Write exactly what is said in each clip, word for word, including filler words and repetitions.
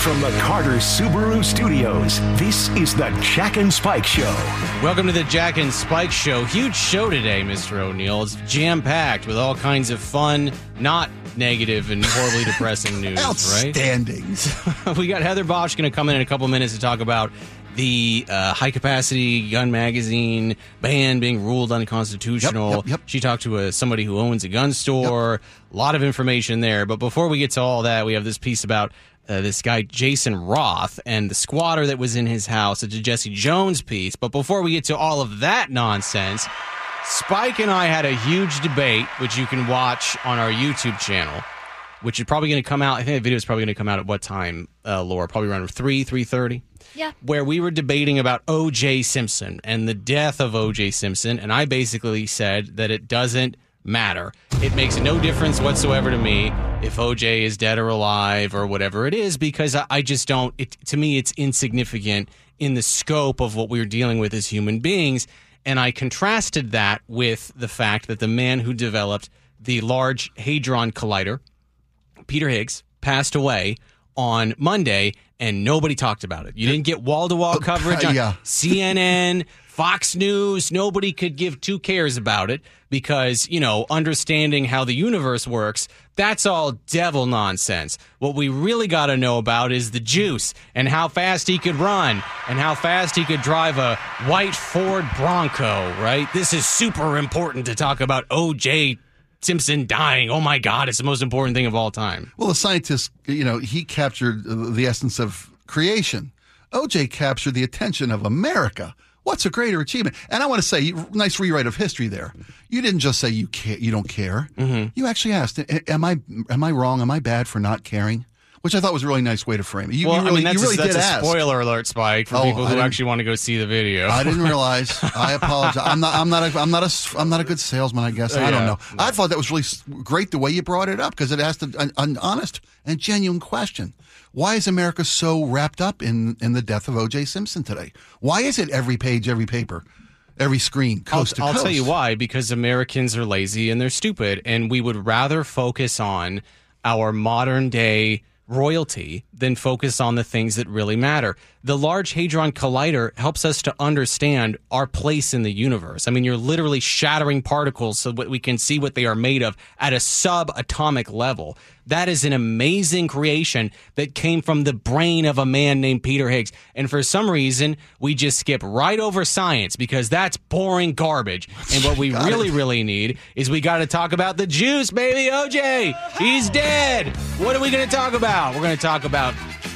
From the Carter Subaru Studios, this is the Jack and Spike Show. Welcome to the Jack and Spike Show. Huge show today, Mister O'Neill. It's jam-packed with all kinds of fun, not negative and horribly depressing news, Outstanding. right? We got Heather Bosch going to come in in a couple minutes to talk about the uh, high-capacity gun magazine ban being ruled unconstitutional. Yep, yep, yep. She talked to a, somebody who owns a gun store. Yep. A lot of information there. But before we get to all that, we have this piece about uh, this guy, Jason Roth, and the squatter that was in his house. It's a Jesse Jones piece. But before we get to all of that nonsense, Spike and I had a huge debate, which you can watch on our YouTube channel, which is probably going to come out. I think the video is probably going to come out at what time, uh, Laura? Probably around three, three thirty? Yeah. Where we were debating about O J. Simpson and the death of O J. Simpson, and I basically said that it doesn't matter. It makes no difference whatsoever to me if O J is dead or alive or whatever it is, because I, I just don't, it, to me, it's insignificant in the scope of what we're dealing with as human beings. And I contrasted that with the fact that the man who developed the Large Hadron Collider, Peter Higgs, passed away on Monday, and nobody talked about it. You didn't get wall-to-wall coverage on yeah. C N N, Fox News. Nobody could give two cares about it because, you know, understanding how the universe works, that's all devil nonsense. What we really got to know about is the juice and how fast he could run and how fast he could drive a white Ford Bronco, right? This is super important to talk about O J Simpson dying. Oh, my God, it's the most important thing of all time. Well, the scientist, you know, he captured the essence of creation. O J captured the attention of America. What's a greater achievement? And I want to say, nice rewrite of history there. You didn't just say you care, you don't care. Mm-hmm. You actually asked, am I am I wrong? Am I bad for not caring? Which I thought was a really nice way to frame it. You, well, you really, I mean, that's, you really a, that's did a ask. spoiler alert, Spike, for Oh, people I who didn't- actually want to go see the video. I didn't realize. I apologize. I'm not. I'm not. A, I'm not a. I'm not a good salesman. I guess. I don't Yeah. know. I thought that was really s- great the way you brought it up because it asked an, an honest and genuine question. Why is America so wrapped up in in the death of O J. Simpson today? Why is it every page, every paper, every screen, coast I'll, to I'll coast? tell you why. Because Americans are lazy and they're stupid, and we would rather focus on our modern day royalty than focus on the things that really matter. The Large Hadron Collider helps us to understand our place in the universe. I mean, you're literally shattering particles so that we can see what they are made of at a subatomic level. That is an amazing creation that came from the brain of a man named Peter Higgs. And for some reason, we just skip right over science because that's boring garbage. And what we really, really need is we got to talk about the juice, baby. O J, he's dead. What are we going to talk about? We're going to talk about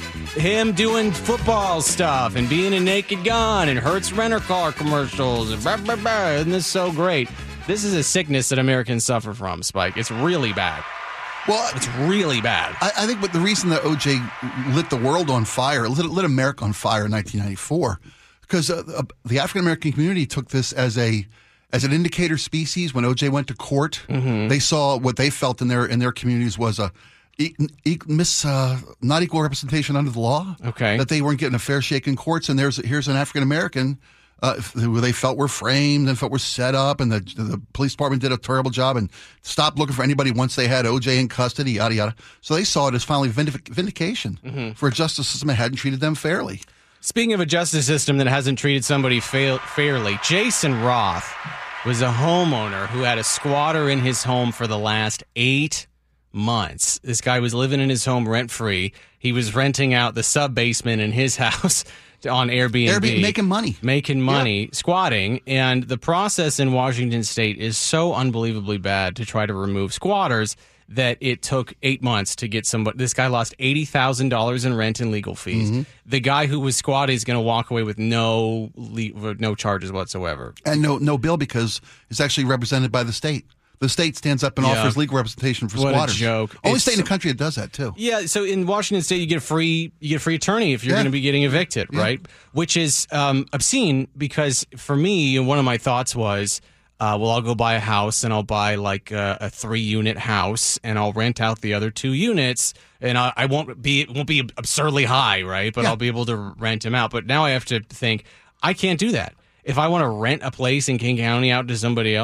him doing football stuff and being a naked gun and Hertz rent-a-car commercials. And blah, blah, blah. Isn't this so great? This is a sickness that Americans suffer from, Spike. It's really bad. Well, It's really bad. I, I think, but the reason that O J lit the world on fire, lit, lit America on fire in nineteen ninety-four, because uh, uh, the African American community took this as a as an indicator species. When O J went to court, Mm-hmm. they saw what they felt in their in their communities was a e- e- miss uh, not equal representation under the law. Okay. That they weren't getting a fair shake in courts, and there's here's an African American. Uh, who they felt were framed and felt were set up, and the the police department did a terrible job and stopped looking for anybody once they had O J in custody, yada yada. So they saw it as finally vindic- vindication Mm-hmm. for a justice system that hadn't treated them fairly. Speaking of a justice system that hasn't treated somebody fa- fairly, Jason Roth was a homeowner who had a squatter in his home for the last eight months. This guy was living in his home rent-free. He was renting out the sub-basement in his house on Airbnb. Airbnb making money. Making money, squatting. And the process in Washington State is so unbelievably bad to try to remove squatters that it took eight months to get somebody. This guy lost eighty thousand dollars in rent and legal fees. Mm-hmm. The guy who was squatting is going to walk away with no le- no charges whatsoever. And no no bill because it's actually represented by the state. The state stands up and Yeah. offers legal representation for What a squatters. joke. Only It's state in so- the country that does that too. Yeah, so in Washington State, you get a free you get a free attorney if you're Yeah. going to be getting evicted, Yeah. right? Which is um, obscene because for me, one of my thoughts was, uh, well, I'll go buy a house and I'll buy like a, a three unit house and I'll rent out the other two units and I, I won't be it won't be absurdly high, right? But Yeah. I'll be able to rent them out. But now I have to think I can't do that. If I want to rent a place in King County out to somebody else,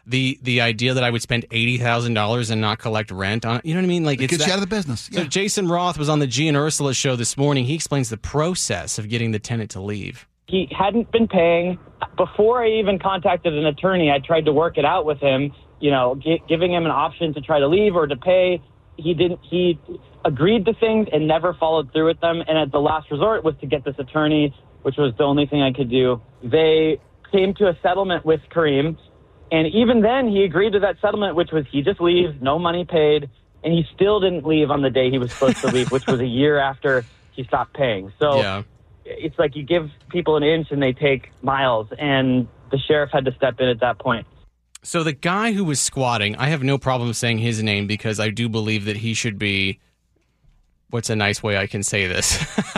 The the idea that I would spend eighty thousand dollars and not collect rent on it, you know what I mean? Like It it's gets that, you out of the business. So Yeah. Jason Roth was on the G and Ursula show this morning. He explains the process of getting the tenant to leave. He hadn't been paying. Before I even contacted an attorney, I tried to work it out with him, you know, gi- giving him an option to try to leave or to pay. He didn't. He agreed to things and never followed through with them. And at the last resort was to get this attorney, which was the only thing I could do. They came to a settlement with Kareem. And even then, he agreed to that settlement, which was he just leaves, no money paid. And he still didn't leave on the day he was supposed to leave, which was a year after he stopped paying. So Yeah. it's like you give people an inch and they take miles. And the sheriff had to step in at that point. So the guy who was squatting, I have no problem saying his name because I do believe that he should be, what's a nice way I can say this?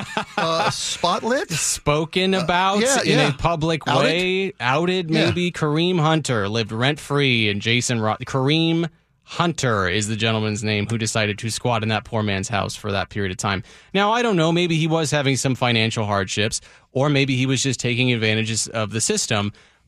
Uh, spotlit? Spoken about yeah, in yeah. a public Outed? way. Outed, Yeah. maybe. Kareem Hunter lived rent-free and Jason Roth. Kareem Hunter is the gentleman's name who decided to squat in that poor man's house for that period of time. Now, I don't know. Maybe he was having some financial hardships, or maybe he was just taking advantages of the system.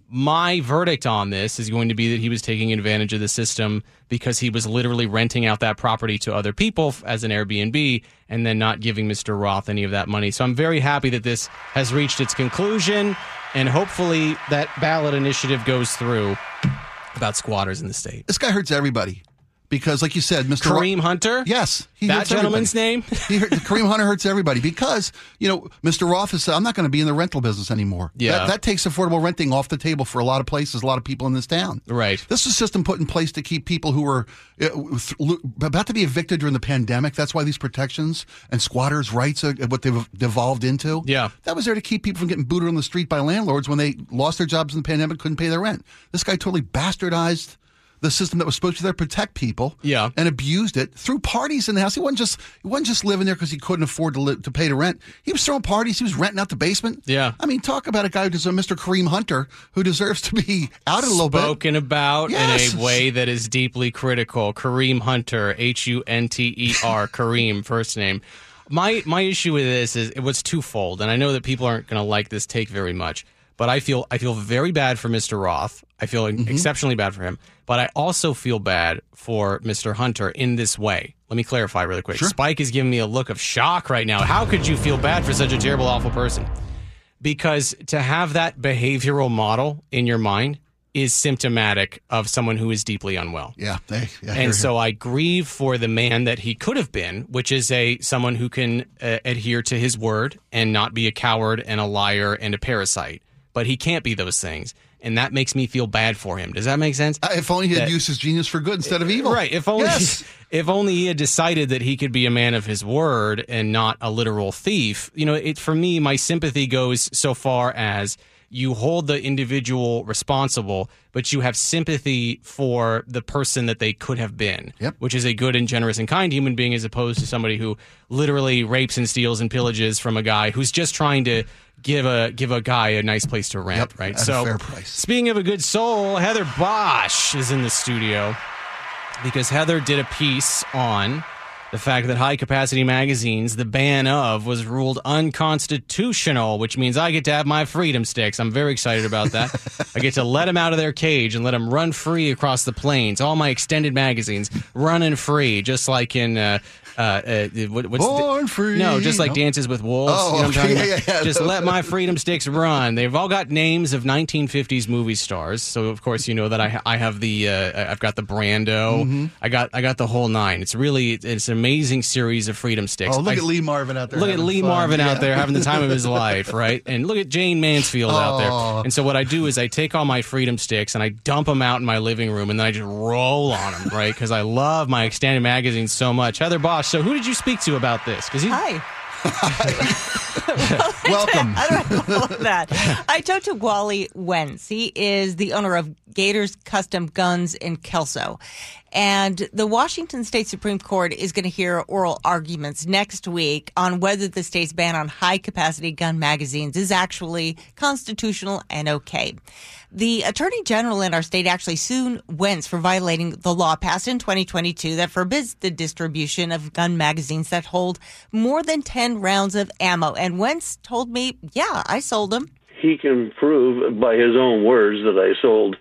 My verdict on this is going to be that he was taking advantage of the system because he was literally renting out that property to other people as an Airbnb and then not giving Mister Roth any of that money. So I'm very happy that this has reached its conclusion, and hopefully that ballot initiative goes through about squatters in the state. This guy hurts everybody because, like you said, Mister Kareem Ro- Hunter? Yes. He That hurts gentleman's everybody. name? he hurt, Kareem Hunter hurts everybody because, you know, Mister Roth has said, I'm not going to be in the rental business anymore. Yeah. That, that takes affordable renting off the table for a lot of places, a lot of people in this town. Right. This is a system put in place to keep people who were uh, th- about to be evicted during the pandemic. That's why these protections and squatters' rights are what they've devolved into. Yeah. That was there to keep people from getting booted on the street by landlords when they lost their jobs in the pandemic, couldn't pay their rent. This guy totally bastardized the system that was supposed to be there to protect people, Yeah. and abused it through parties in the house. He wasn't just he wasn't just living there because he couldn't afford to live, to pay the rent. He was throwing parties. He was renting out the basement. Yeah. I mean, talk about a guy who deserves Mister Kareem Hunter, who deserves to be outed a little bit. Spoken about Yes. in a way that is deeply critical. Kareem Hunter, H U N T E R, Kareem, first name. My my issue with this is it was twofold, and I know that people aren't going to like this take very much, but I feel I feel very bad for Mister Roth. I feel Mm-hmm. exceptionally bad for him, but I also feel bad for Mister Hunter in this way. Let me clarify really quick. Sure. Spike is giving me a look of shock right now. How could you feel bad for such a terrible, awful person? Because to have that behavioral model in your mind is symptomatic of someone who is deeply unwell. Yeah, they, yeah And so I grieve for the man that he could have been, which is a someone who can uh, adhere to his word and not be a coward and a liar and a parasite. But he can't be those things, and that makes me feel bad for him. Does that make sense? Uh, if only he had That- used his genius for good instead of evil. Right. If only Yes. if only he had decided that he could be a man of his word and not a literal thief. You know, it for me, my sympathy goes so far as you hold the individual responsible, but you have sympathy for the person that they could have been, Yep. which is a good and generous and kind human being, as opposed to somebody who literally rapes and steals and pillages from a guy who's just trying to give a give a guy a nice place to rent, Yep, right? at a So, fair price. speaking of a good soul, Heather Bosch is in the studio because Heather did a piece on the fact that high-capacity magazines, the ban of, was ruled unconstitutional, which means I get to have my freedom sticks. I'm very excited about that. I get to let them out of their cage and let them run free across the plains. All my extended magazines running free, just like in... Uh, uh, uh, what, what's Born the, free. No, just like No. Dances with Wolves. Oh, you know what I'm okay. talking Yeah, about? yeah, yeah. Just let my freedom sticks run. They've all got names of nineteen fifties movie stars. So of course you know that I ha- I have the uh, I've got the Brando. Mm-hmm. I got I got the whole nine. It's really it's an amazing series of freedom sticks. Oh, look I- at Lee Marvin out there. Look at having Lee fun. Marvin Yeah. out there having the time of his life, right? And look at Jane Mansfield out Aw. there. And so what I do is I take all my freedom sticks and I dump them out in my living room, and then I just roll on them, right? Because I love my extended magazines so much. Heather Bosch, so who did you speak to about this? Because Hi. Welcome. I don't know that. I talked to Wally Wentz. He is the owner of Gators Custom Guns in Kelso. And the Washington State Supreme Court is going to hear oral arguments next week on whether the state's ban on high-capacity gun magazines is actually constitutional and okay. The Attorney General in our state actually sued Wentz for violating the law passed in twenty twenty-two that forbids the distribution of gun magazines that hold more than ten rounds of ammo. And Wentz told me, yeah, I sold them. He can prove by his own words that I sold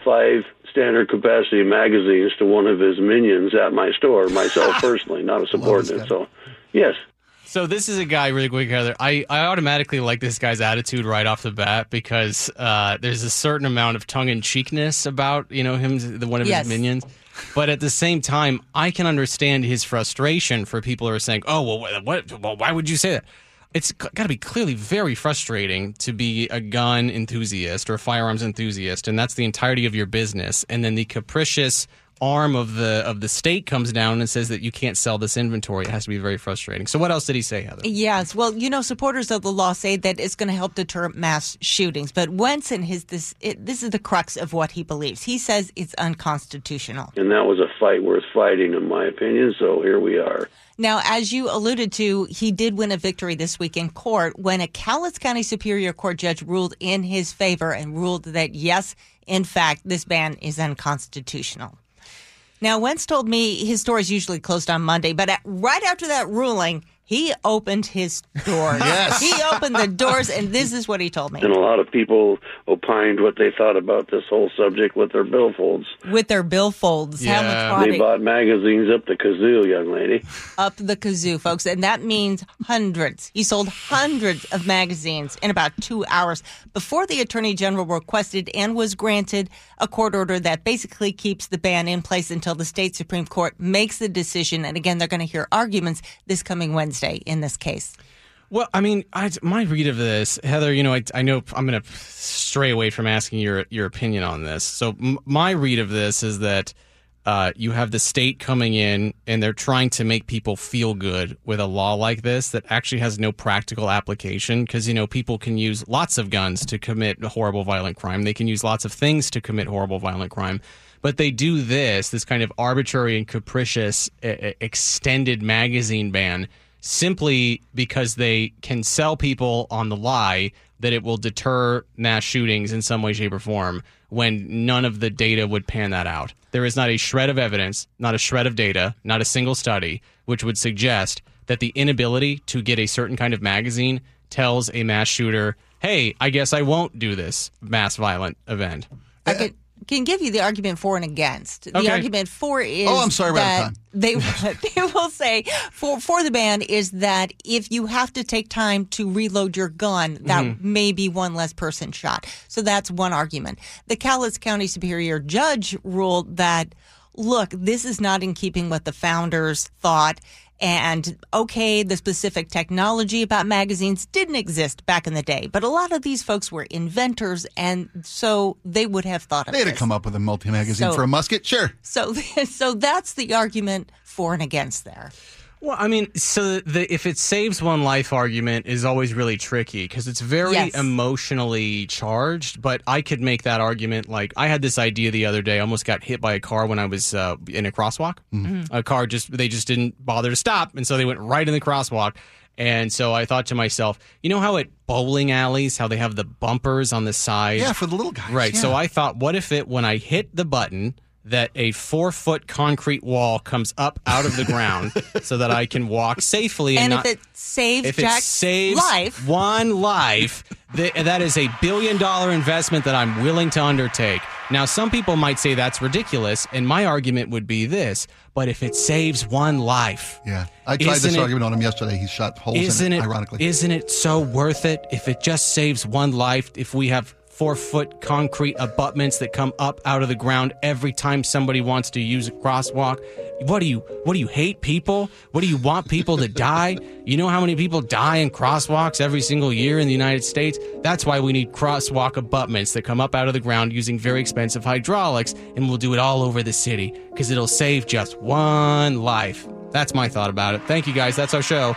five standard capacity magazines to one of his minions at my store, myself personally, not a subordinate. So, yes. So this is a guy, really quick, Heather. I, I automatically like this guy's attitude right off the bat because uh, there's a certain amount of tongue-in-cheekness about, you know, him, the one of Yes. his minions. But at the same time, I can understand his frustration for people who are saying, oh, well, what, what, well why would you say that? It's got to be clearly very frustrating to be a gun enthusiast or a firearms enthusiast, and that's the entirety of your business. And then the capricious arm of the of the state comes down and says that you can't sell this inventory. It has to be very frustrating. So what else did he say, Heather? Yes. Well, you know, supporters of the law say that it's going to help deter mass shootings. But Wentz and his this it, this is the crux of what he believes. He says it's unconstitutional. And that was a fight worth fighting, in my opinion, so here we are. Now, as you alluded to, he did win a victory this week in court when a Cowlitz County Superior Court judge ruled in his favor and ruled that, yes, in fact, this ban is unconstitutional. Now, Wentz told me his store is usually closed on Monday, but at, right after that ruling, he opened his doors. Yes. He opened the doors, and this is what he told me. And a lot of people opined what they thought about this whole subject with their billfolds. With their billfolds. Yeah. How much They bought magazines up the kazoo, young lady. Up the kazoo, folks. And that means hundreds. He sold hundreds of magazines in about two hours before the Attorney General requested and was granted a court order that basically keeps the ban in place until the state Supreme Court makes the decision. And again, they're going to hear arguments this coming Wednesday in this case. Well, I mean, I, my read of this, Heather, you know, I, I know I'm going to stray away from asking your your opinion on this. So m- my read of this is that uh, you have the state coming in and they're trying to make people feel good with a law like this that actually has no practical application because, you know, people can use lots of guns to commit horrible, violent crime. They can use lots of things to commit horrible, violent crime. But they do this, this kind of arbitrary and capricious uh, extended magazine ban simply because they can sell people on the lie that it will deter mass shootings in some way, shape, or form when none of the data would pan that out. There is not a shred of evidence, not a shred of data, not a single study which would suggest that the inability to get a certain kind of magazine tells a mass shooter, hey, I guess I won't do this mass violent event. I could, can give you the argument for and against. The Okay. argument for is Oh, I'm sorry, we're out of that time. they they will say for for the ban is that if you have to take time to reload your gun, that Mm-hmm. may be one less person shot. So that's one argument. The Cowlitz County Superior Judge ruled that, look, this is not in keeping with the founders thought. And okay, the specific technology about magazines didn't exist back in the day, but a lot of these folks were inventors, and so they would have thought of They had to this. come up with a multi-magazine So- for a musket? Sure. So, so that's the argument for and against there. Well, I mean, so the if it saves one life argument is always really tricky because it's very Yes. emotionally charged. But I could make that argument. Like I had this idea the other day. I almost got hit by a car when I was uh, in a crosswalk. Mm-hmm. A car just they just didn't bother to stop, and so they went right in the crosswalk. And so I thought to myself, you know how at bowling alleys, how they have the bumpers on the side? Yeah, for the little guys. Right. yeah. So I thought, what if it, when I hit the button, that a four foot concrete wall comes up out of the ground so that I can walk safely. And, And not, if it saves if it Jack's saves life, one life, th- that is a billion dollar investment that I'm willing to undertake. Now, some people might say that's ridiculous, and my argument would be this: but if it saves one life, Yeah. I tried Isn't this it- argument on him yesterday. He shot holes isn't in it, it, ironically. Isn't it so worth it if it just saves one life? If we have four foot concrete abutments that come up out of the ground every time somebody wants to use a crosswalk, what do you what do you hate people? What do you want people to die? You know how many people die in crosswalks every single year in the United States? That's why we need crosswalk abutments that come up out of the ground using very expensive hydraulics, and we'll do it all over the city because it'll save just one life. That's my thought about it. Thank you, guys. That's our show.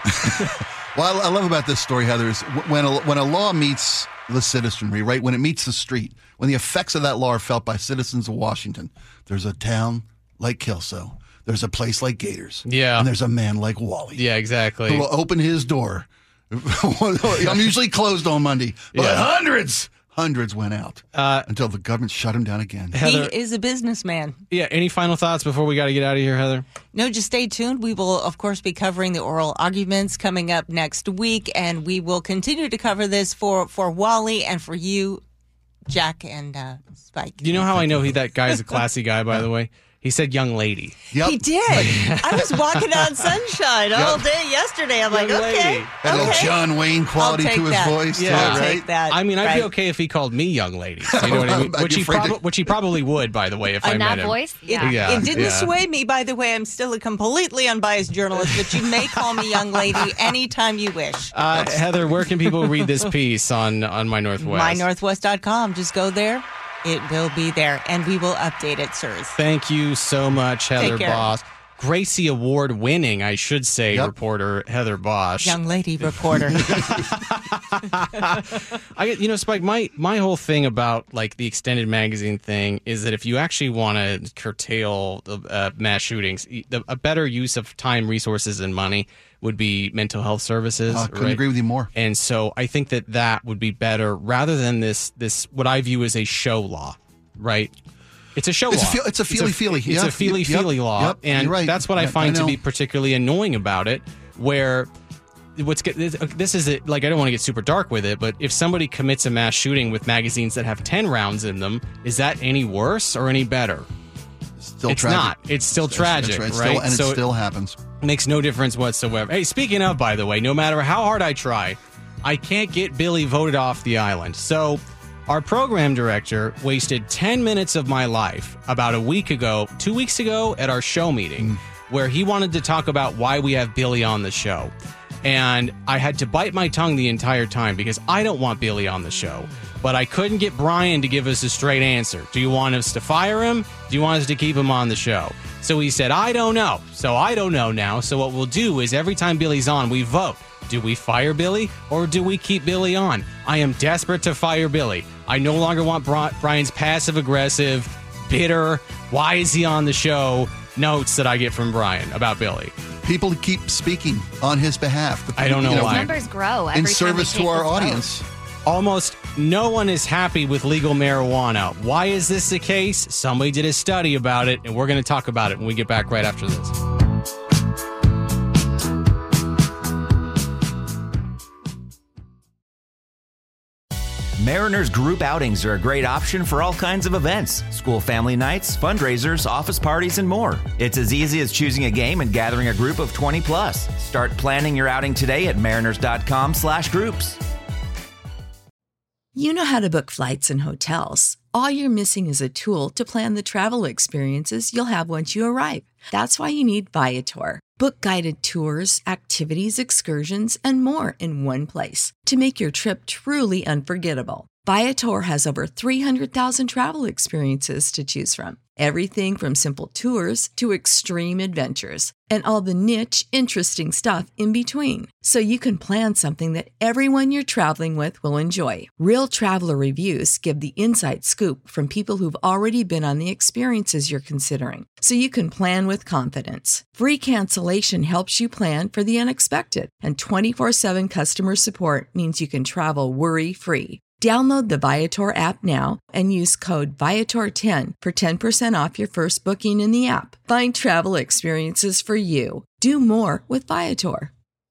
Well, I love about this story, Heather, is when a, when a law meets the citizenry, right? When it meets the street, when the effects of that law are felt by citizens of Washington, there's a town like Kelso, there's a place like Gators, Yeah. and there's a man like Wally Yeah, exactly. who will open his door. I'm usually closed on Monday, but Yeah. hundreds, hundreds went out Uh, until the government shut him down again. Heather, he is a businessman. yeah, any final thoughts before we got to get out of here, Heather? No, just stay tuned. We will, of course, be covering the oral arguments coming up next week, and we will continue to cover this for, for Wally and for you Jack and uh, Spike. You know how I know he that guy's a classy guy, by the way? He said young lady. Yep. He did. I was walking on sunshine all day yesterday. I'm like, Young okay. lady. That okay. little John Wayne quality I'll to take his that. voice. Yeah. too, I'll right? take that. I mean, I'd right. be okay if he called me young lady. You know what I mean? I'd Which be he, afraid to- prob- which he probably would, by the way, if I In met that him. voice? It, Yeah. Yeah. it didn't yeah. sway me, by the way. I'm still a completely unbiased journalist, but you may call me young lady anytime you wish. Uh, Heather, where can people read this piece on, on My Northwest? my northwest dot com. Just go there. It will be there, and we will update it, sirs. Thank you so much, Heather care. Bosch. Gracie Award winning, I should say, Yep. reporter Heather Bosch. Young lady reporter. I, you know, Spike, my, my whole thing about like the extended magazine thing is that if you actually want to curtail the uh, mass shootings, the, a better use of time, resources, and money would be mental health services. I couldn't right? agree with you more. And so I think that that would be better rather than this this what I view as a show law, right? It's a show It's a law. feel- it's a feely-feely. It's Yeah. a feely feely Yep. law, Yep. and You're right. that's what I I- find I to be know. particularly annoying about it. Where what's get this, this is it. Like I don't want to get super dark with it, but if somebody commits a mass shooting with magazines that have ten rounds in them, is that any worse or any better? Still It's tragic. not. It's still That's- tragic, that's right. It's right? Still, and So it it- still happens. Makes no difference whatsoever. Hey, speaking of, by the way, no matter how hard I try, I can't get Billy voted off the island. So our program director wasted ten minutes of my life about a week ago, two weeks ago at our show meeting, where he wanted to talk about why we have Billy on the show. And I had to bite my tongue the entire time because I don't want Billy on the show. But I couldn't get Brian to give us a straight answer. Do you want us to fire him? Do you want us to keep him on the show? So he said, I don't know. So I don't know now. So what we'll do is every time Billy's on, we vote. Do we fire Billy or do we keep Billy on? I am desperate to fire Billy. I no longer want Bri- Brian's passive aggressive, bitter, why is he on the show notes that I get from Brian about Billy. People keep speaking on his behalf. The I don't know you why. Numbers grow every In time service we to take our this vote. audience. Almost no one is happy with legal marijuana. Why is this the case? Somebody did a study about it, and we're going to talk about it when we get back right after this. Mariners group outings are a great option for all kinds of events. School family nights, fundraisers, office parties, and more. It's as easy as choosing a game and gathering a group of twenty plus. Start planning your outing today at mariners.com slash groups. You know how to book flights and hotels. All you're missing is a tool to plan the travel experiences you'll have once you arrive. That's why you need Viator. Book guided tours, activities, excursions, and more in one place to make your trip truly unforgettable. Viator has over three hundred thousand travel experiences to choose from. Everything from simple tours to extreme adventures and all the niche, interesting stuff in between. So you can plan something that everyone you're traveling with will enjoy. Real traveler reviews give the inside scoop from people who've already been on the experiences you're considering. So you can plan with confidence. Free cancellation helps you plan for the unexpected. And twenty-four seven customer support means you can travel worry-free. Download the Viator app now and use code Viator ten for ten percent off your first booking in the app. Find travel experiences for you. Do more with Viator.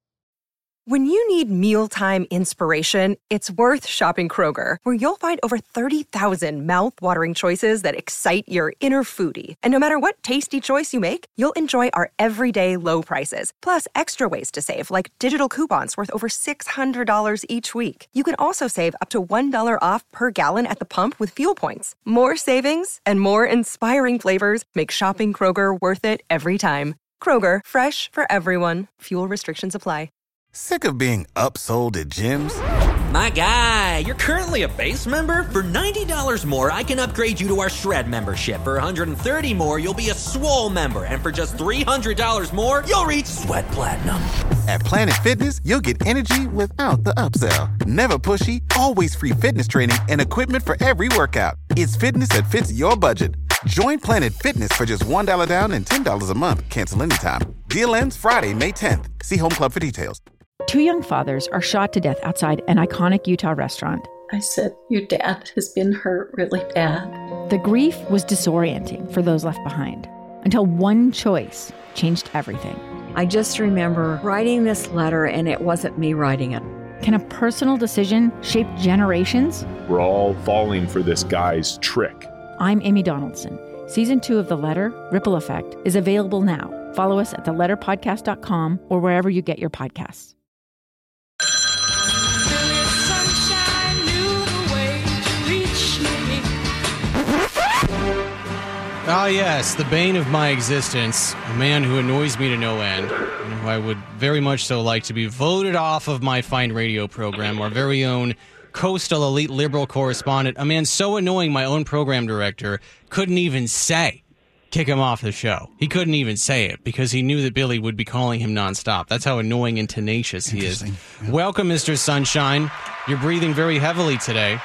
When you need mealtime inspiration, it's worth shopping Kroger, where you'll find over thirty thousand mouth-watering choices that excite your inner foodie. And no matter what tasty choice you make, you'll enjoy our everyday low prices, plus extra ways to save, like digital coupons worth over six hundred dollars each week. You can also save up to one dollar off per gallon at the pump with fuel points. More savings and more inspiring flavors make shopping Kroger worth it every time. Kroger, fresh for everyone. Fuel restrictions apply. Sick of being upsold at gyms? My guy, you're currently a base member? For ninety dollars more, I can upgrade you to our Shred membership. For one hundred thirty dollars more, you'll be a Swole member. And for just three hundred dollars more, you'll reach Sweat Platinum. At Planet Fitness, you'll get energy without the upsell. Never pushy, always free fitness training and equipment for every workout. It's fitness that fits your budget. Join Planet Fitness for just one dollar down and ten dollars a month. Cancel anytime. Deal ends Friday, May tenth. See Home Club for details. Two young fathers are shot to death outside an iconic Utah restaurant. I said, your dad has been hurt really bad. The grief was disorienting for those left behind until one choice changed everything. I just remember writing this letter, and it wasn't me writing it. Can a personal decision shape generations? We're all falling for this guy's trick. I'm Amy Donaldson. Season two of The Letter, Ripple Effect, is available now. Follow us at the letter podcast dot com or wherever you get your podcasts. Ah, yes, the bane of my existence, a man who annoys me to no end, and who I would very much so like to be voted off of my fine radio program, our very own coastal elite liberal correspondent, a man so annoying my own program director couldn't even say, kick him off the show. He couldn't even say it because he knew that Billy would be calling him nonstop. That's how annoying and tenacious he is. Yeah. Welcome, Mister Sunshine. You're breathing very heavily today.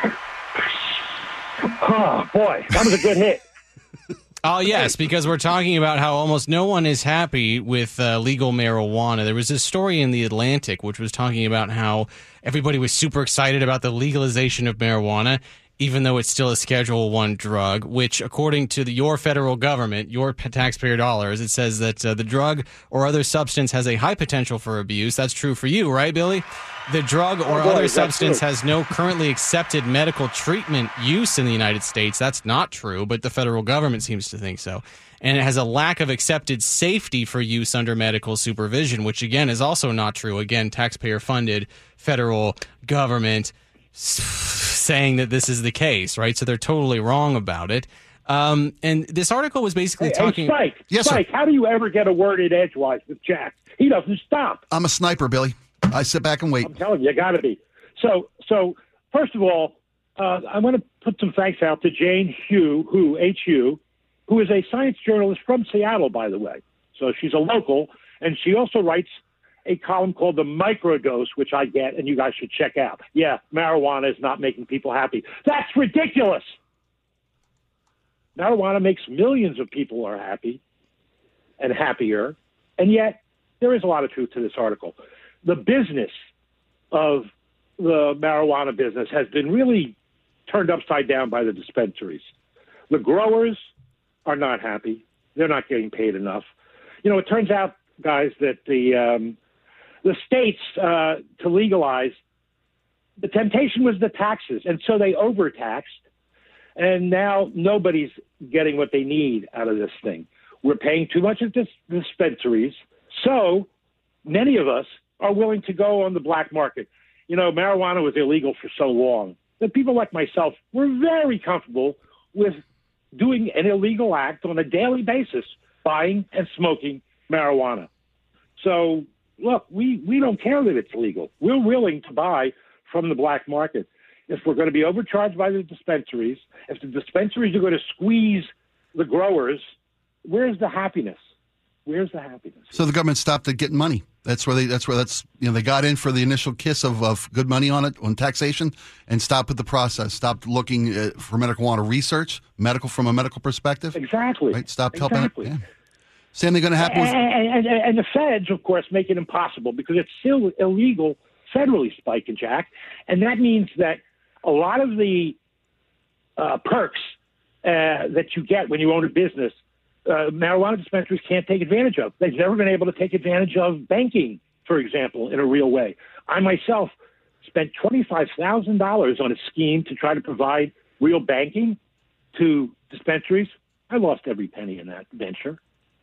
Oh, boy, that was a good hit. Oh, yes, because we're talking about how almost no one is happy with uh, legal marijuana. There was this story in The Atlantic which was talking about how everybody was super excited about the legalization of marijuana, even though it's still a Schedule One drug, which, according to the, your federal government, your taxpayer dollars, it says that uh, the drug or other substance has a high potential for abuse. That's true for you, right, Billy? The drug or oh, boy, other substance true. has no currently accepted medical treatment use in the United States. That's not true, but the federal government seems to think so. And it has a lack of accepted safety for use under medical supervision, which, again, is also not true. Again, taxpayer-funded federal government saying that this is the case, right? So they're totally wrong about it. Um, and this article was basically hey, talking... Hey, Spike, yes, Spike, sir. how do you ever get a word in edgewise with Jack? He doesn't stop. I'm a sniper, Billy. I sit back and wait. I'm telling you, you got to be. So, so first of all, uh, I want to put some thanks out to Jane Hugh, who, H U, who is a science journalist from Seattle, by the way. So she's a local, and she also writes a column called The Microdose, which I get, and you guys should check out. Yeah, marijuana is not making people happy. That's ridiculous. Marijuana makes millions of people are happy and happier, and yet there is a lot of truth to this article. The business of the marijuana business has been really turned upside down by the dispensaries. The growers are not happy. They're not getting paid enough. You know, it turns out, guys, that the um, the states uh, to legalize, the temptation was the taxes, and so they overtaxed, and now nobody's getting what they need out of this thing. We're paying too much at dis- dispensaries, so many of us are willing to go on the black market. You know, marijuana was illegal for so long that people like myself were very comfortable with doing an illegal act on a daily basis, buying and smoking marijuana. So, look, we, we don't care that it's legal. We're willing to buy from the black market. If we're going to be overcharged by the dispensaries, if the dispensaries are going to squeeze the growers, where's the happiness? Where's the happiness? So the government stopped at getting money. That's where they. That's where that's you know they got in for the initial kiss of, of good money on it on taxation, and stopped with the process. Stopped looking uh, for marijuana research, medical from a medical perspective. Exactly. Right. Stopped exactly. helping. Yeah. Same thing going to happen. With- and, and, and the feds, of course, make it impossible because it's still illegal federally, Spike and Jack, and that means that a lot of the uh, perks uh, that you get when you own a business. Uh, marijuana dispensaries can't take advantage of. They've never been able to take advantage of banking, for example, in a real way. I myself spent twenty-five thousand dollars on a scheme to try to provide real banking to dispensaries. I lost every penny in that venture.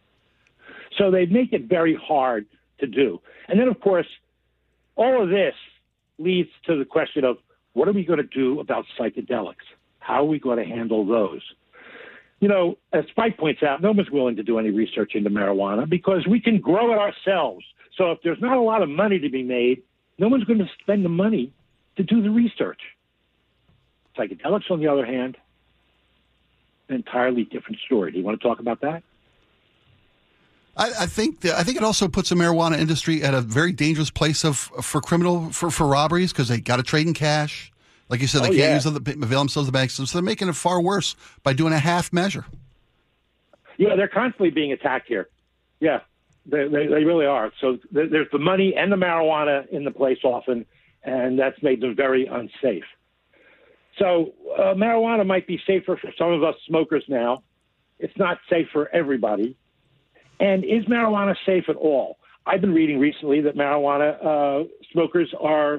So they make it very hard to do. And then, of course, all of this leads to the question of what are we going to do about psychedelics? How are we going to handle those? You know, as Spike points out, no one's willing to do any research into marijuana because we can grow it ourselves. So if there's not a lot of money to be made, no one's going to spend the money to do the research. Psychedelics, on the other hand, an entirely different story. Do you want to talk about that? I, I think that, I think it also puts the marijuana industry at a very dangerous place of for criminal for, for robberies because they got to trade in cash. Like you said, they oh, can't yeah. use the avail themselves of the banks, so they're making it far worse by doing a half measure. Yeah, they're constantly being attacked here. Yeah, they, they, they really are. So th- there's the money and the marijuana in the place often, and that's made them very unsafe. So uh, marijuana might be safer for some of us smokers now. It's not safe for everybody. And is marijuana safe at all? I've been reading recently that marijuana uh, smokers are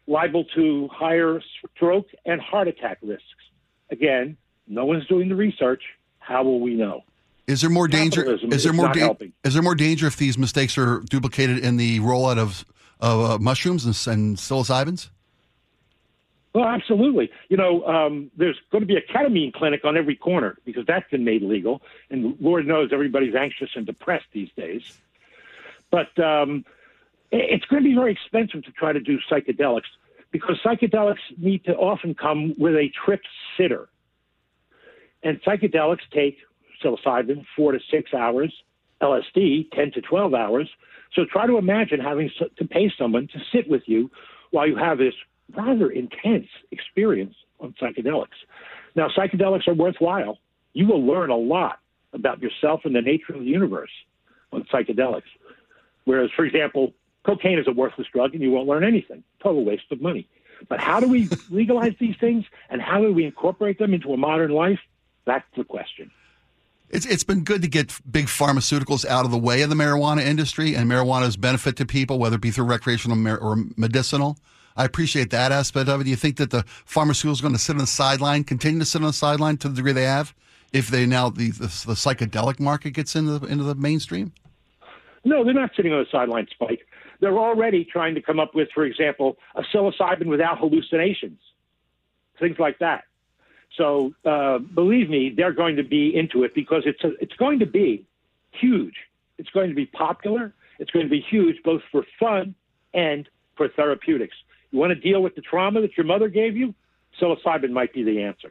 liable to higher stroke and heart attack risks. Again, no one's doing the research. How will we know? Is there more danger? Capitalism Is there is more not da- helping. Is there more danger if these mistakes are duplicated in the rollout of of uh, mushrooms and, and psilocybins? Well, absolutely. You know, um, there's going to be a ketamine clinic on every corner because that's been made legal, and Lord knows everybody's anxious and depressed these days. But um, it's going to be very expensive to try to do psychedelics because psychedelics need to often come with a trip sitter. And psychedelics take psilocybin four to six hours, L S D ten to twelve hours. So try to imagine having to pay someone to sit with you while you have this rather intense experience on psychedelics. Now, psychedelics are worthwhile. You will learn a lot about yourself and the nature of the universe on psychedelics. Whereas, for example, cocaine is a worthless drug and you won't learn anything. Total waste of money. But how do we legalize these things and how do we incorporate them into a modern life? That's the question. It's it's been good to get big pharmaceuticals out of the way of the marijuana industry and marijuana's benefit to people, whether it be through recreational or medicinal. I appreciate that aspect of it. Do you think that the pharmaceuticals are going to sit on the sideline, continue to sit on the sideline to the degree they have, if they now the the, the psychedelic market gets into the, into the mainstream? No, they're not sitting on the sideline, Spike. They're already trying to come up with, for example, a psilocybin without hallucinations, things like that. So uh, believe me, they're going to be into it because it's a, it's going to be huge. It's going to be popular. It's going to be huge both for fun and for therapeutics. You want to deal with the trauma that your mother gave you? Psilocybin might be the answer.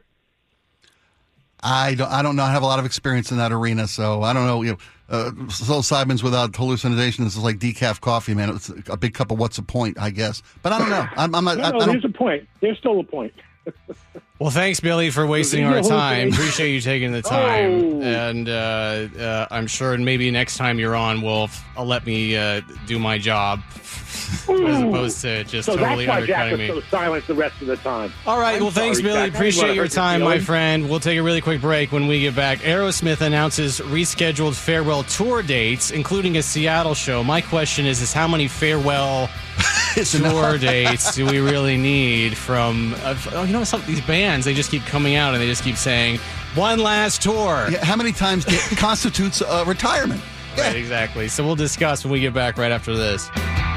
I don't. I don't know. I have a lot of experience in that arena, so I don't know. You know, uh, psilocybin's without hallucinations is like decaf coffee, man. It's a big cup of what's the point, I guess. But I don't know. I'm, I'm not. no, I, no, I don't, there's a point. There's still a point. Well, thanks, Billy, for wasting our time. Appreciate you taking the time, oh. and uh, uh, I'm sure maybe next time you're on, will uh, let me uh, do my job Ooh. as opposed to just so totally that's why undercutting Jack me. was so silent the rest of the time. All right, I'm well, thanks, sorry, Billy. Jack. Appreciate your time, my feeling. friend. We'll take a really quick break. When we get back, Aerosmith announces rescheduled farewell tour dates, including a Seattle show. My question is, is how many farewell tour dates do we really need from, uh, oh, you know, some these bands, they just keep coming out and they just keep saying, one last tour. Yeah, how many times it constitutes uh, retirement? Right, exactly. So we'll discuss when we get back right after this.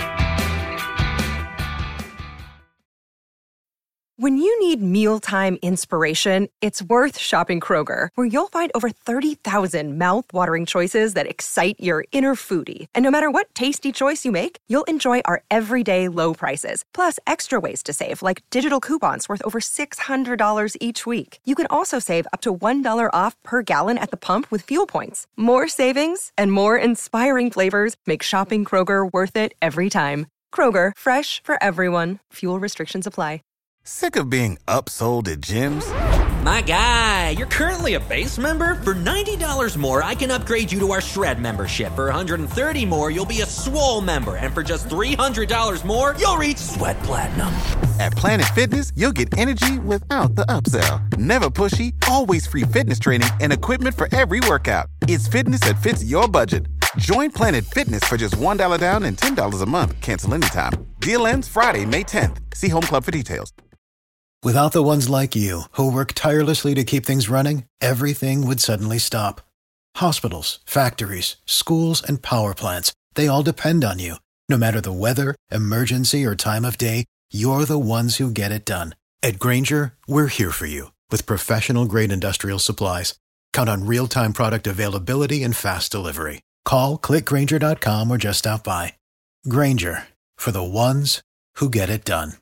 When you need mealtime inspiration, it's worth shopping Kroger, where you'll find over thirty thousand mouth-watering choices that excite your inner foodie. And no matter what tasty choice you make, you'll enjoy our everyday low prices, plus extra ways to save, like digital coupons worth over six hundred dollars each week. You can also save up to one dollar off per gallon at the pump with fuel points. More savings and more inspiring flavors make shopping Kroger worth it every time. Kroger, fresh for everyone. Fuel restrictions apply. Sick of being upsold at gyms? My guy, you're currently a base member? For ninety dollars more, I can upgrade you to our Shred membership. For one hundred thirty dollars more, you'll be a Swole member. And for just three hundred dollars more, you'll reach Sweat Platinum. At Planet Fitness, you'll get energy without the upsell. Never pushy, always free fitness training and equipment for every workout. It's fitness that fits your budget. Join Planet Fitness for just one dollar down and ten dollars a month. Cancel anytime. Deal ends Friday, May tenth. See Home Club for details. Without the ones like you, who work tirelessly to keep things running, everything would suddenly stop. Hospitals, factories, schools, and power plants, they all depend on you. No matter the weather, emergency, or time of day, you're the ones who get it done. At Grainger, we're here for you with professional-grade industrial supplies. Count on real-time product availability and fast delivery. Call, click Grainger dot com, or just stop by. Grainger, for the ones who get it done.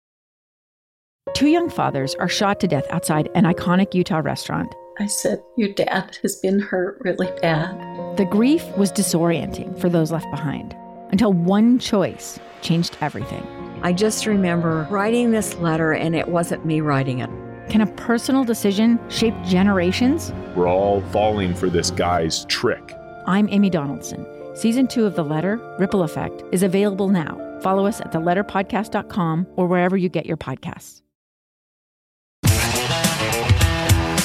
Two young fathers are shot to death outside an iconic Utah restaurant. I said, your dad has been hurt really bad. The grief was disorienting for those left behind, until one choice changed everything. I just remember writing this letter, and it wasn't me writing it. Can a personal decision shape generations? We're all falling for this guy's trick. I'm Amy Donaldson. Season two of The Letter, Ripple Effect, is available now. Follow us at the letter podcast dot com or wherever you get your podcasts.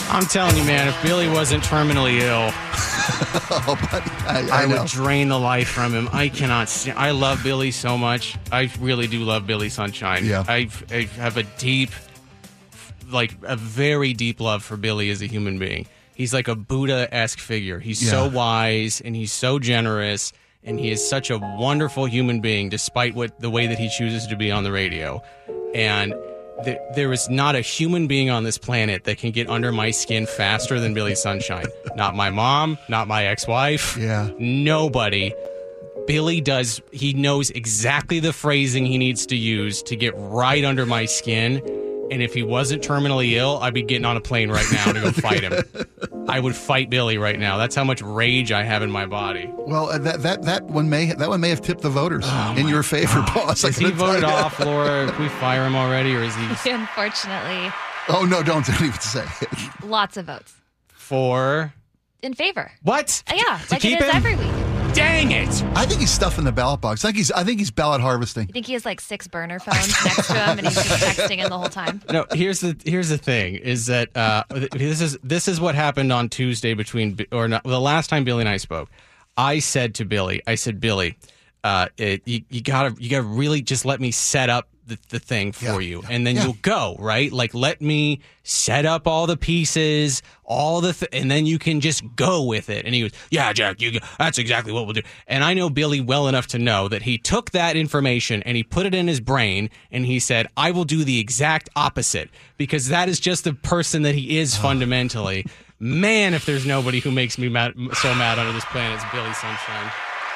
I'm telling you, man, if Billy wasn't terminally ill, oh, buddy, I, I, I know. would drain the life from him. I cannot stand, I love Billy so much. I really do love Billy Sunshine. Yeah. I, I have a deep, like a very deep love for Billy as a human being. He's like a Buddha-esque figure. He's Yeah. so wise and he's so generous and he is such a wonderful human being despite what the way that he chooses to be on the radio. And th- there is not a human being on this planet that can get under my skin faster than Billy Sunshine. Not my mom, not my ex-wife. Yeah. Nobody. Billy does, he knows exactly the phrasing he needs to use to get right under my skin. And if he wasn't terminally ill, I'd be getting on a plane right now to go fight him. I would fight Billy right now. That's how much rage I have in my body. Well, uh, that that that one may that one may have tipped the voters in your favor, boss. I Is he couldn't tell voted you. off, Laura? Can we fire him already, or is he Unfortunately, Oh no! Don't don't even say it. lots of votes for in favor. what? Uh, yeah, To like keep it is him? every week. Dang it! I think he's stuffing the ballot box. I think he's I think he's ballot harvesting. I think he has like six burner phones next to him, and he's just texting in the whole time. No, here's the here's the thing is that uh, this is this is what happened on Tuesday between or not, the last time Billy and I spoke. I said to Billy, I said, Billy, uh, it, you, you gotta you gotta really just let me set up the, the thing for Yeah, you, yeah, and then yeah. you'll go right. Like let me set up all the pieces, all the, th- and then you can just go with it. And he goes, yeah, Jack, you. That's exactly what we'll do. And I know Billy well enough to know that he took that information and he put it in his brain, and he said, I will do the exact opposite because that is just the person that he is fundamentally. Man, if there's nobody who makes me mad, so mad under this planet, it's Billy Sunshine.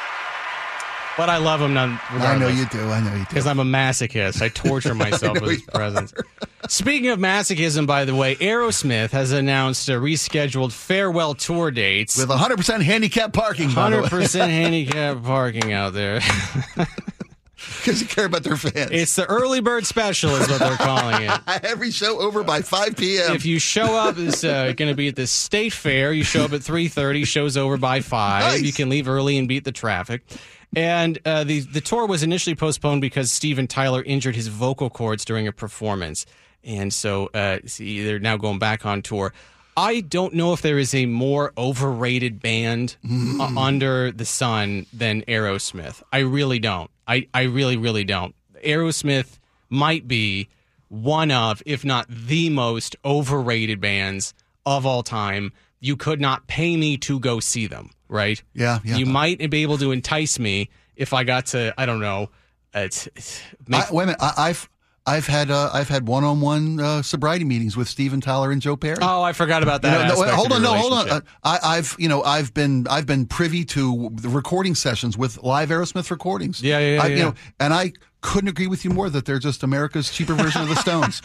But I love him none. I know you do. I know you do. Because I'm a masochist. I torture myself I know with his you are. presence. Speaking of masochism, by the way, Aerosmith has announced a rescheduled farewell tour dates. With one hundred percent handicap parking. by the way. one hundred percent handicap parking out there. Because you care about their fans. It's the early bird special is what they're calling it. Every show over by five p.m. If you show up, it's uh, going to be at the State Fair. You show up at three thirty, show's over by five. Nice. You can leave early and beat the traffic. And uh, the, the tour was initially postponed because Steven Tyler injured his vocal cords during a performance. And so uh, see, they're now going back on tour. I don't know if there is a more overrated band Mm. uh, under the sun than Aerosmith. I really don't. I, I really, really don't. Aerosmith might be one of, if not the most overrated bands of all time. You could not pay me to go see them, right? Yeah, yeah. You might be able to entice me if I got to, I don't know, uh, t- t- make, I, wait a minute. I, I've I've had uh, I've had one-on-one uh, sobriety meetings with Steven Tyler and Joe Perry. Oh, I forgot about that. You know, no, aspect hold of on, your no, hold on. relationship. Uh, I, I've you know I've been I've been privy to the recording sessions with live Aerosmith recordings. Yeah, yeah, yeah, I, yeah. You know, and I couldn't agree with you more that they're just America's cheaper version of the Stones.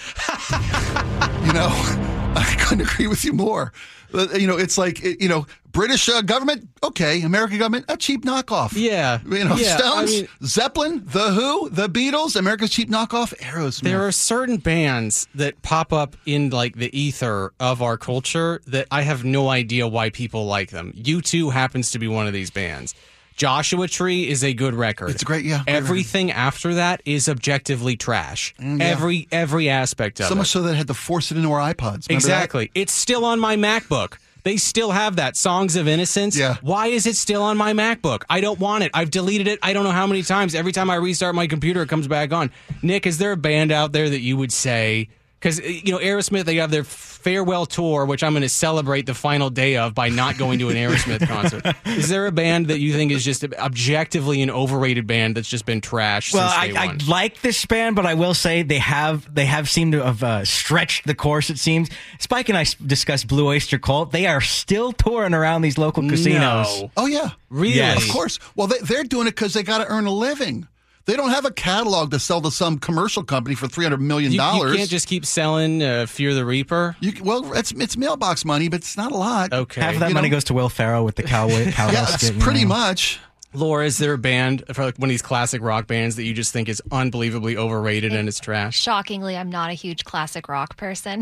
You know, I couldn't agree with you more. Uh, You know, it's like you know, British uh, government, okay, American government, a cheap knockoff. Yeah, You know, yeah, Stones, I mean- Zeppelin, The Who, The Beatles, America's cheap knockoff, Aerosmith. There are certain bands that pop up in like the ether of our culture that I have no idea why people like them. U two happens to be one of these bands. Joshua Tree is a good record. It's a great, yeah. great Everything after that is objectively trash. Mm, yeah. Every every aspect of so it. much so that I had to force it into our iPods. Remember Exactly. It's still on my MacBook. They still have that Songs of Innocence. Yeah. Why is it still on my MacBook? I don't want it. I've deleted it. I don't know how many times. Every time I restart my computer, it comes back on. Nick, is there a band out there that you would say? Because, you know, Aerosmith, they have their farewell tour, which I'm going to celebrate the final day of by not going to an Aerosmith concert. Is there a band that you think is just objectively an overrated band that's just been trashed Well, since I, day I one? like this band, but I will say they have they have seemed to have uh, stretched the course, it seems. Spike and I s- discussed Blue Oyster Cult. They are still touring around these local casinos. No. Oh, yeah. Really? Yes. Of course. Well, they, they're doing it because they got to earn a living. They don't have a catalog to sell to some commercial company for three hundred million You, dollars. you can't just keep selling uh, Fear the Reaper? You, well, it's it's mailbox money, but it's not a lot. Okay. Half of that You money know? goes to Will Ferrell with the cowboy cowbell Yeah, it's skit, you pretty know. much. Laura, is there a band for like one of these classic rock bands that you just think is unbelievably overrated and it's trash? Shockingly, I'm not a huge classic rock person.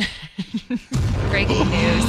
Breaking news.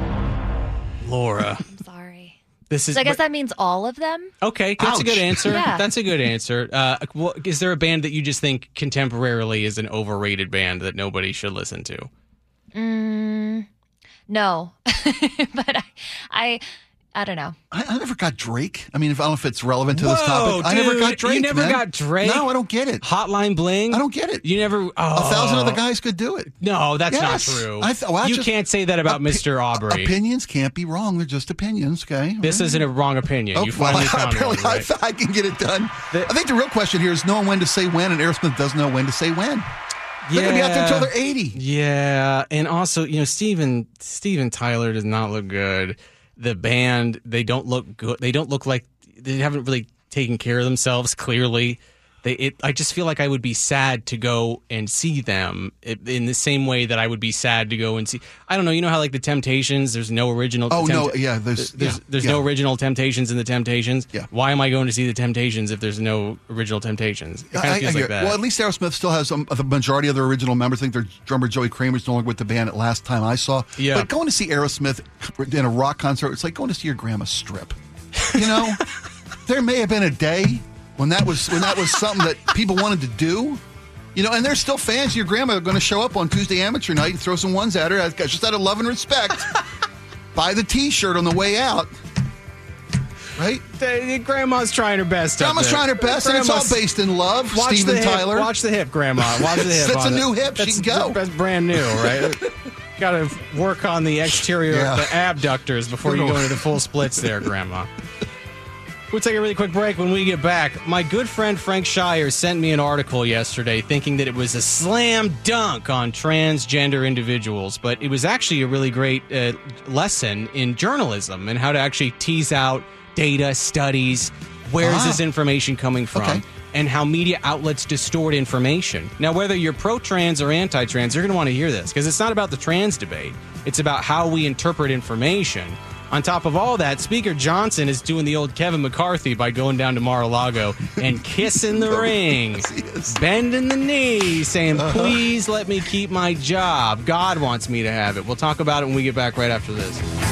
Laura, I'm sorry. this is. So I guess but- that means all of them? okay, that's a good Ouch. answer. Yeah. That's a good answer. Uh, well, is there a band that you just think contemporarily is an overrated band that nobody should listen to? Mm, No, but I, I, I don't know. I, I never got Drake. I mean, if I don't know if it's relevant to Whoa, this topic. I never dude, got Drake. You never man. got Drake? No, I don't get it. Hotline Bling? I don't get it. You never. Oh. A thousand other guys could do it. No, that's Yes. not true. I th- well, I you just- can't say that about Opi- Mister Aubrey. Opinions can't be wrong. They're just opinions, okay? This isn't a wrong opinion. Oh, you finally well, found one, apparently right? I, th- I can get it done. I think the real question here is knowing when to say when, and Aerosmith doesn't know when to say when. They're going to be out there until they're eighty. Yeah, and also, you know, Steven Steven Tyler does not look good. The band, they don't look good. They don't look like they haven't really taken care of themselves. Clearly, they. It, I just feel like I would be sad to go and see them in the same way that I would be sad to go and see. I don't know. You know how like the Temptations? There's no original. Oh, Tempt- no, yeah, there's- there's, yeah, there's yeah. no original Temptations in the Temptations. Yeah. Why am I going to see the Temptations if there's no original Temptations? It kind I- of I feels hear- like that. Well, at least Aerosmith still has um, the majority of their original members. I think their drummer Joey Kramer's no longer with the band at last time I saw. Yeah. But going to see Aerosmith in a rock concert, it's like going to see your grandma strip. You know, there may have been a day when that was when that was something that people wanted to do. You know, and there's still fans of your grandma are going to show up on Tuesday amateur night and throw some ones at her. Just out of love and respect. Buy the T-shirt on the way out. Right? The- Grandma's trying her best. up Grandma's there. trying her best, and it's all Grandma's- based in love. Watch Steven the hip, Tyler. Watch the hip, Grandma. Watch the hip. That's on a it. new hip. She That's, can go. That's brand new, right? Got to work on the exterior Yeah. of the abductors before you go into the full splits there, Grandma. We'll take a really quick break. When we get back, my good friend Frank Shire sent me an article yesterday thinking that it was a slam dunk on transgender individuals, but it was actually a really great uh, lesson in journalism and how to actually tease out data, studies, where is Ah. this information coming from, Okay. and how media outlets distort information. Now, whether you're pro-trans or anti-trans, you're going to want to hear this because it's not about the trans debate. It's about how we interpret information. On top of all that, Speaker Johnson is doing the old Kevin McCarthy by going down to Mar-a-Lago and kissing the ring, bending the knee, saying, Uh-huh. please let me keep my job. God wants me to have it. We'll talk about it when we get back right after this.